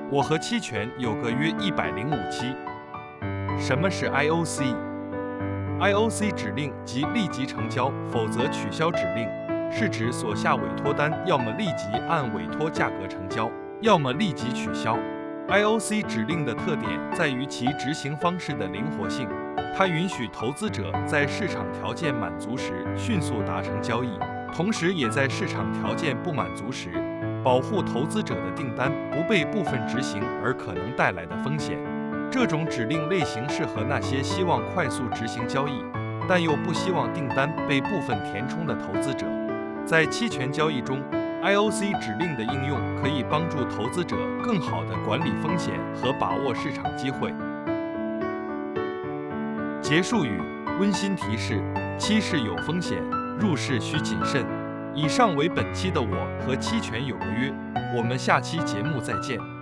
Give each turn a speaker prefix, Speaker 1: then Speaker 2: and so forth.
Speaker 1: 我和期权有个约105期。什么是 IOC？IOC 指令即立即成交，否则取消指令，是指所下委托单要么立即按委托价格成交，要么立即取消。IOC 指令的特点在于其执行方式的灵活性，它允许投资者在市场条件满足时迅速达成交易，同时也在市场条件不满足时，保护投资者的订单不被部分执行而可能带来的风险。这种指令类型适合那些希望快速执行交易，但又不希望订单被部分填充的投资者。在期权交易中， IOC 指令的应用可以帮助投资者更好地管理风险和把握市场机会。结束语：温馨提示，期市有风险，入市需谨慎。以上为本期的我和期权有个约，我们下期节目再见。